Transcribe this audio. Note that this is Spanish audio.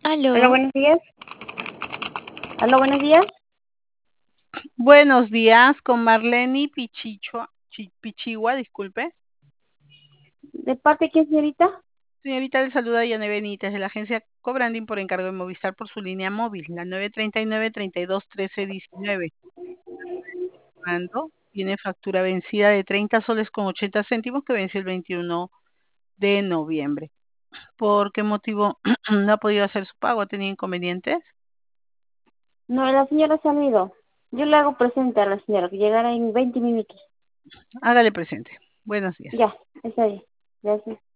Hola, Aló, buenos días. Hola, buenos días. Buenos días, con Marlene Pichigua, disculpe. ¿De parte de quién, señorita? Señorita, le saluda Yane Benítez de la agencia Cobranding por encargo de Movistar por su línea móvil, la 939-32-13-19. Mando tiene factura vencida de 30 soles con 80 céntimos que venció el 21 de noviembre. ¿Por qué motivo no ha podido hacer su pago? ¿Ha tenido inconvenientes? No, la señora se ha ido. Yo le hago presente a la señora que llegará en 20 minutos. Hágale presente. Buenos días. Ya, está bien. Gracias.